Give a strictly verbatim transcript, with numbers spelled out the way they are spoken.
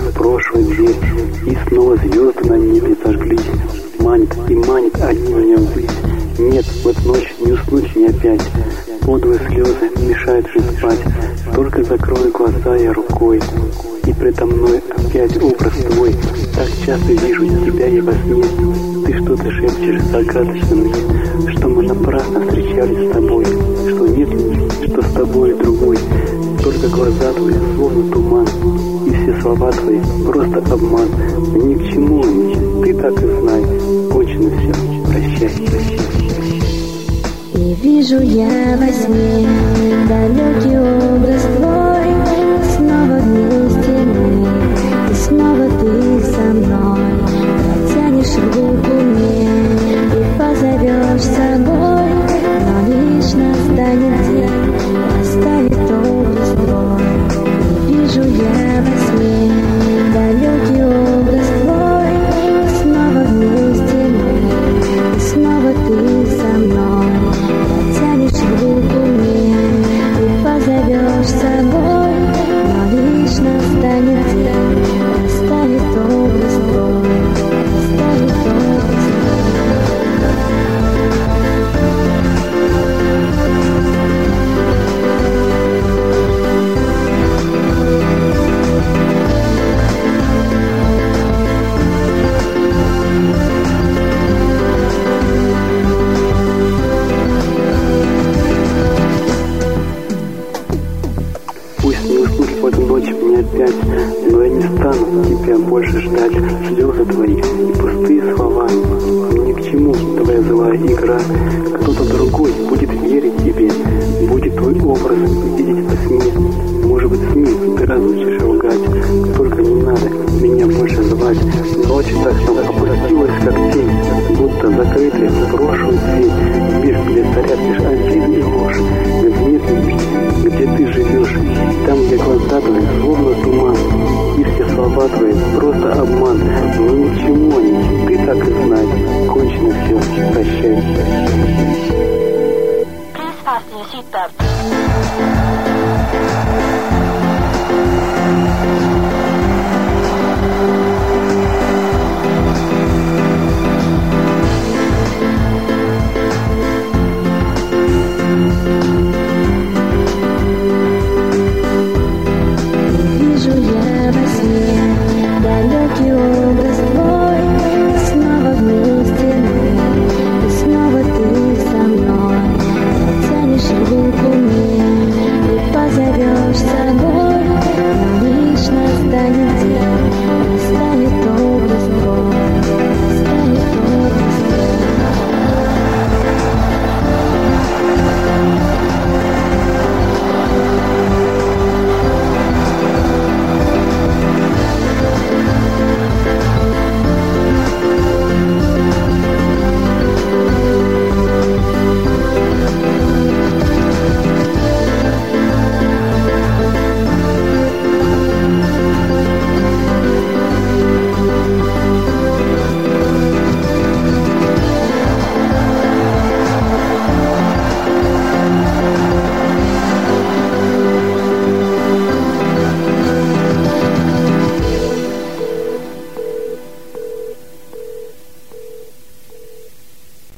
в прошлую дверь, и снова звезды на небе зажглись. Манит и манит они меня ввысь. Нет, вот ночь не уснуть мне опять. Подлые слезы мешают же спать. Только закрою глаза я рукой, и предо мной опять образ твой. Так часто вижу тебя и во сне. Ты что-то шепчешь загадочно мне, что мы напрасно встречались с тобой, что нет, что с тобой другой. Только глаза твои словно туман, и все слова твои просто обман. Ни к чему они, ты так и знай. Кончено все, прощай, прощай. И вижу я во сне далекий образ твой. Снова вместе мы, и снова ты со мной. Протянешь руку мне и позовешь с собой. Но лишь настанет день, оставит образ твой. И вижу я во сне далекий образ твой. Снова вместе мы, и снова ты со мной. Протянешь руку мне и позовешь с собой. Но лишь настанет день, оставит образ твой, оставит образ В эту ночь мне опять, но я не стану тебя больше ждать. Слезы твои и пустые слова, ни к чему твоя злая игра. Кто-то другой будет верить тебе, будет твой образ видеть во сне. Может быть, СМИ ты разучишь лгать, только не надо меня больше звать. Ночь так что опустилась, как тень, будто закрытая в прошлую дверь. Мир, где царят лишь один и ложь, где нет любви, где ты живешь, там, где глаза твои словно туман, и все слова твои просто обман. Но ни к чему они, ты так и знай. Кончено все, прощай. Please fasten your seatbelt.